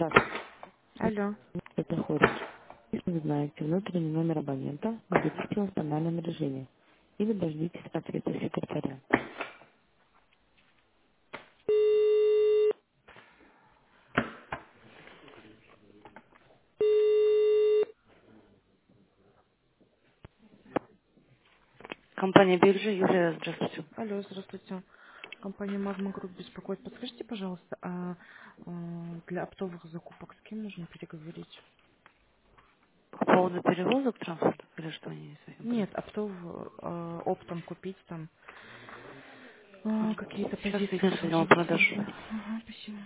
Здравствуйте. Алло. Это Хорич. Если вы знаете внутренний номер абонента, наберите его в тональном режиме или дождитесь ответа секретаря. Компания Биржа, Юлия, здравствуйте. Алло, здравствуйте. Компания Магма Групп беспокоит. Подскажите, пожалуйста, для оптовых закупок с кем нужно переговорить? По поводу перевозок транспорта, или что они не совсем поняли? Нет, оптом купить там какие-то Сейчас позиции, единственное, я вам скажите. продажу. Ага, спасибо.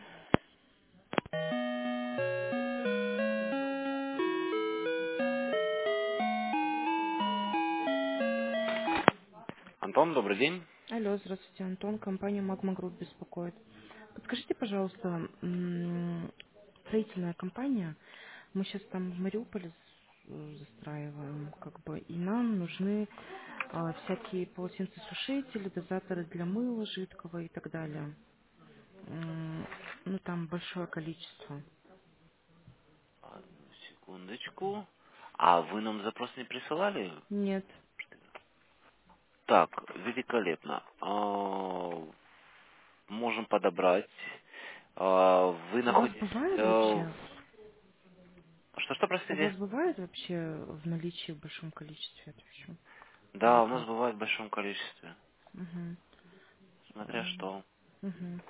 Антон, добрый день. Алло, здравствуйте, Антон. Компания Магма Групп беспокоит. Подскажите, пожалуйста, строительная компания, мы сейчас там в Мариуполе застраиваем, как бы, и нам нужны всякие полотенцесушители, дозаторы для мыла жидкого и так далее. Ну, там большое количество. Одну секундочку. А вы нам запрос не присылали? Нет. Так, великолепно. Можем подобрать. Вы У вас находитесь... бывает вообще? Что, У простите? вас бывает вообще в наличии в большом количестве это все? Или Да, у нас как? бывает в большом количестве. Угу. Смотря что. Угу.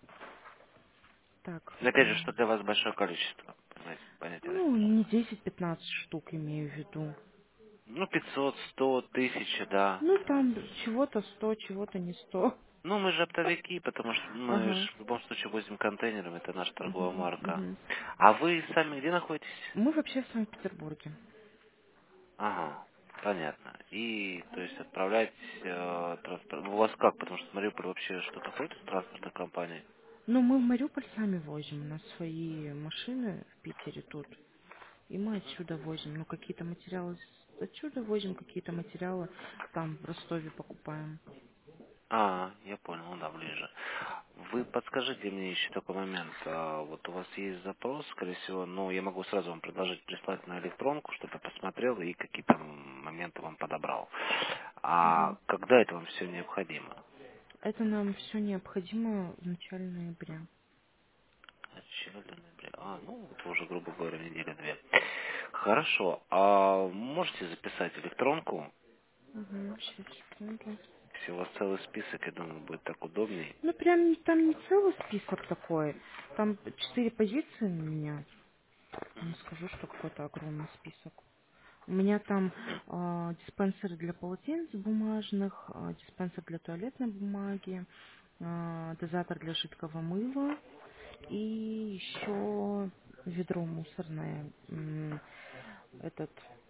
Так. Но опять же, что для вас большое количество. Понимаете, понятие Ну, разницы. не 10-15 штук имею в виду. Ну, 500, 100, 1000, да. Ну, там чего-то 100, чего-то не 100. Ну, мы же оптовики, потому что мы Ага. же в любом случае возим контейнером, это наша торговая Угу. марка. Угу. А вы сами где находитесь? Мы вообще в Санкт-Петербурге. Ага, понятно. И, то есть, отправлять транспорт. У вас как? Потому что в Мариуполь вообще что-то ходит из транспортной компании? Но мы в Мариуполь сами возим. У нас свои машины в Питере тут. И мы отсюда возим. Ну, какие-то материалы отсюда возим, какие-то материалы там в Ростове покупаем. Я понял, ну да, ближе. Вы подскажите мне еще такой момент. Вот у вас есть запрос, скорее всего, ну, я могу сразу вам предложить прислать на электронку, чтобы я посмотрел и какие-то моменты вам подобрал. А Мгм. когда это вам все необходимо? Это нам все необходимо в начале ноября. Начало ноября. Ну, это уже, грубо говоря, недели две. Хорошо. А можете записать электронку? Угу. Сейчас, секунду. Если у вас целый список, я думаю, будет так удобней. Ну, прям там не целый список такой. Там 4 позиции у меня. Не скажу, что какой-то огромный список. У меня там диспенсер для полотенец бумажных, диспенсер для туалетной бумаги, дозатор для жидкого мыла и еще ведро мусорное. Этот,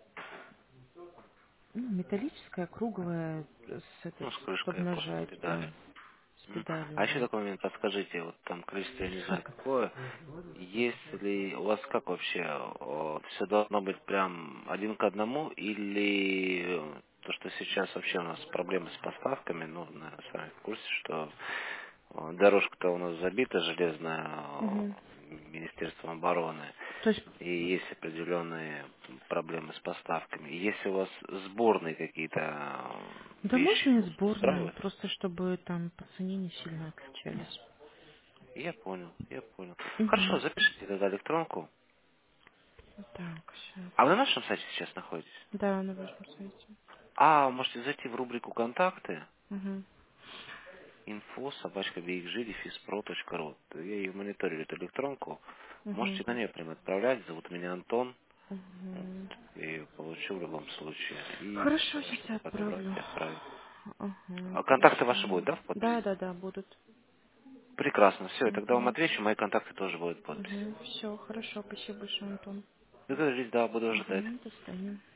ну, металлическое, круглое, Ну, с чтобы крышкой просто с нажать, педали. да, с педалью, А еще вот. такой момент, подскажите, вот там количество, я не знаю какое, если у вас как вообще, все должно быть прям один к одному, или то, что сейчас вообще у нас проблемы с поставками, ну, наверное, сами в курсе, что дорожка-то у нас забита железная Мгм. Министерством обороны, То есть, и есть определенные проблемы с поставками. И если у вас сборные какие-то да вещи можно и вас сборные, устраивают, просто чтобы там по цене не сильно отличались. я понял, я понял. Хорошо, Угу. запишите тогда электронку. Так, сейчас. А вы на нашем сайте сейчас находитесь? Да, на вашем сайте. Можете зайти в рубрику «Контакты», Угу. info собачка bxg-pro.ru. Я ее мониторю, эту электронку. Угу. Можете на нее прям отправлять. Зовут меня Антон. Вот. Угу. Я ее получу в любом случае. И Хорошо, постараюсь сейчас я что-то подобрать отправлю. и отправить. Ага, А контакты хорошо. ваши будут, да, в Да, подписи? да, да, будут. Прекрасно. Все, я тогда вам Угу. отвечу. Мои контакты тоже будут в подписи. Угу. Все, хорошо, спасибо большое, Антон. Договорились, да, буду ожидать. Угу, до свидания.